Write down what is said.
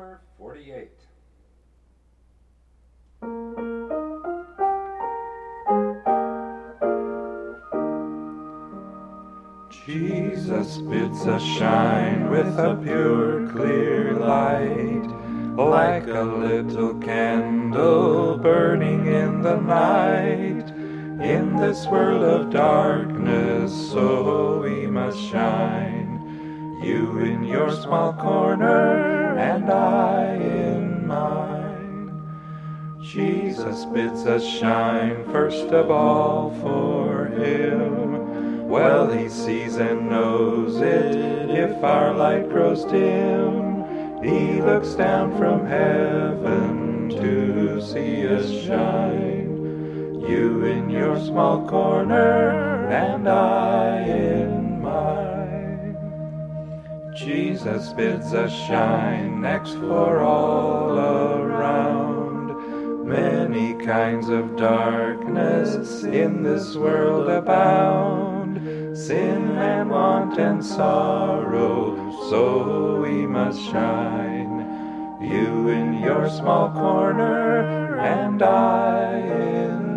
number 48. Jesus bids us shine with a pure, clear light, like a little candle burning in the night. In this world of darkness, so we must shine. You in your small corner, and I in mine. Jesus bids us shine first of all for Him. Well, He sees and knows it if our light grows dim. He looks down from heaven to see us shine. You in your small corner, and I in mine. Jesus bids us shine next for all around. Many kinds of darkness in this world abound. Sin and want and sorrow, so we must shine. You in your small corner, and I in